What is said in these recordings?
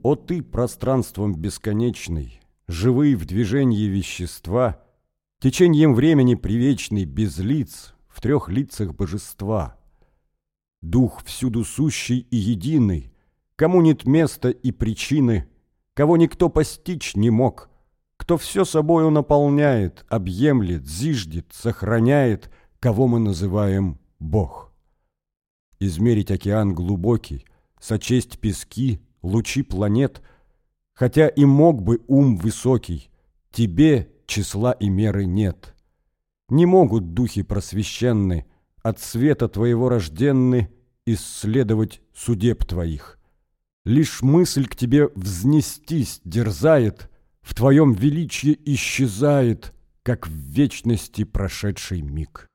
О ты, пространством бесконечный, живый в движении вещества, течением времени привечный, без лиц, в трех лицах божества. Дух всюду сущий и единый, кому нет места и причины, кого никто постичь не мог, кто все собою наполняет, объемлет, зиждет, сохраняет, кого мы называем Бог. Измерить океан глубокий, сочесть пески, лучи планет, хотя и мог бы ум высокий, тебе числа и меры нет. Не могут духи просвещенны, от света твоего рожденны, исследовать судеб твоих. Лишь мысль к тебе взнестись дерзает, в твоем величии исчезает, как в вечности прошедший миг.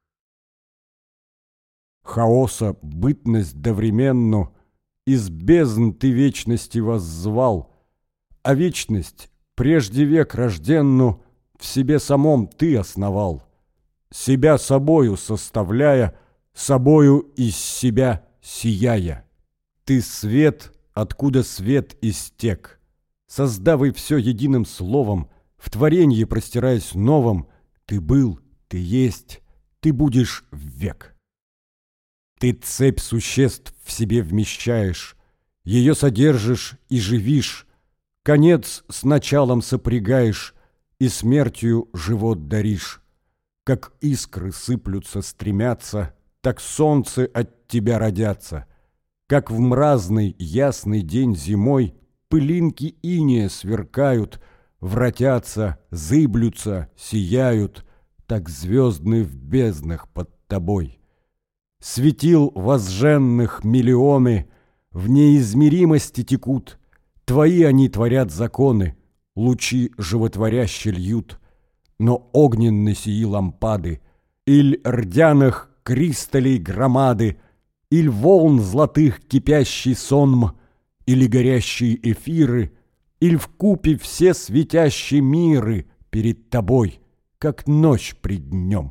Хаоса бытность довременну из бездн ты вечности воззвал, а вечность прежде век рожденну в себе самом ты основал, себя собою составляя, собою из себя сияя. Ты свет, откуда свет истек, создавай все единым словом, в творенье простираясь новом, ты был, ты есть, ты будешь век. Ты цепь существ в себе вмещаешь, ее содержишь и живишь, конец с началом сопрягаешь и смертью живот даришь. Как искры сыплются, стремятся, так солнце от тебя родятся. Как в мразный ясный день зимой пылинки инея сверкают, вратятся, зыблются, сияют, так звездны в безднах под тобой. Светил возженных миллионы в неизмеримости текут, твои они творят законы, лучи животворяще льют, но огненны сии лампады, иль рдяных кристаллей громады, иль волн золотых кипящий сонм, или горящие эфиры, иль вкупе все светящие миры перед тобой, как ночь пред днем.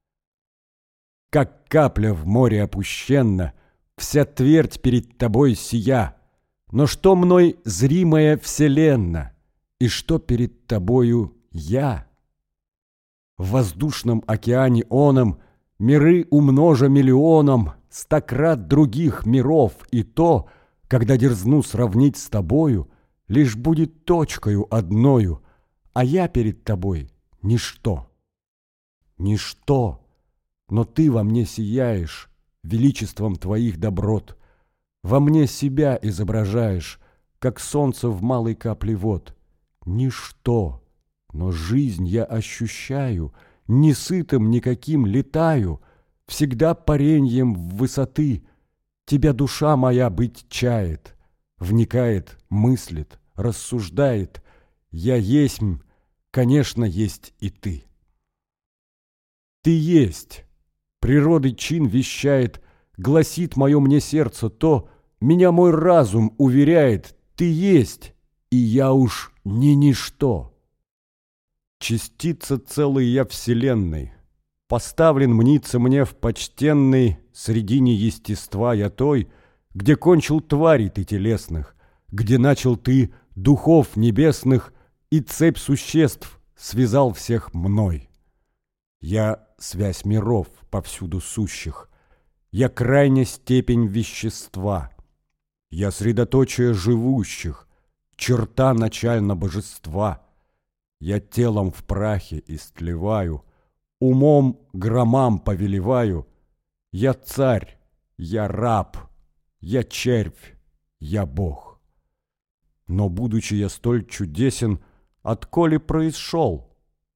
Как капля в море опущенна, вся твердь перед тобой сия, но что мной зримая вселенна, и что перед тобою я? В воздушном океане оном миры умножа миллионом, стократ других миров, и то, когда дерзну сравнить с тобою, лишь будет точкою одною, а я перед тобой — ничто. Ничто, но ты во мне сияешь величеством твоих доброт, во мне себя изображаешь, как солнце в малой капле вод. Ничто, но жизнь я ощущаю, не сытым никаким летаю, всегда пареньем в высоты. Тебя душа моя быть чает, вникает, мыслит, рассуждает. Я есмь, конечно, есть и ты. Ты есть, природы чин вещает, гласит мое мне сердце то, меня мой разум уверяет, ты есть, и я уж не ничто. Частица целой я вселенной, поставлен мнится мне в почтенной средине естества я той, где кончил тварей ты телесных, где начал ты духов небесных и цепь существ связал всех мной. Я связь миров повсюду сущих, я крайняя степень вещества, я средоточие живущих, черта начально божества. Я телом в прахе истлеваю, умом громам повелеваю. Я царь, я раб, я червь, я Бог. Но, будучи я столь чудесен, отколе происшел?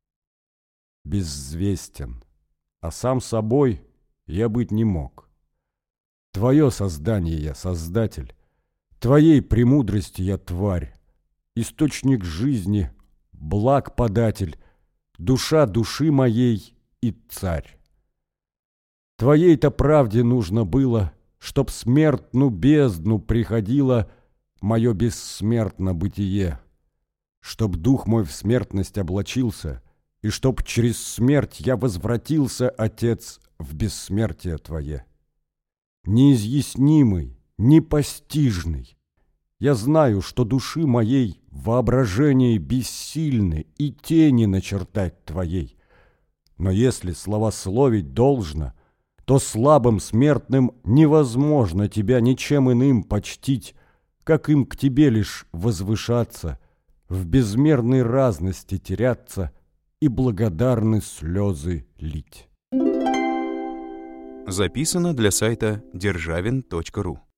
Безвестен, а сам собой я быть не мог. Твое создание я создатель, твоей премудрости я тварь, источник жизни, благ податель, душа души моей и царь. Твоей-то правде нужно было, чтоб смертну бездну приходило мое бессмертно бытие, чтоб дух мой в смертность облачился, и чтоб через смерть я возвратился, Отец, в бессмертие Твое. Неизъяснимый, непостижный, Я знаю, что души моей воображение бессильны и тени начертать твоей. Но если славословить должно, то слабым смертным невозможно тебя ничем иным почтить, как им к тебе лишь возвышаться, в безмерной разности теряться и благодарны слезы лить. Записано для сайта державин.ру.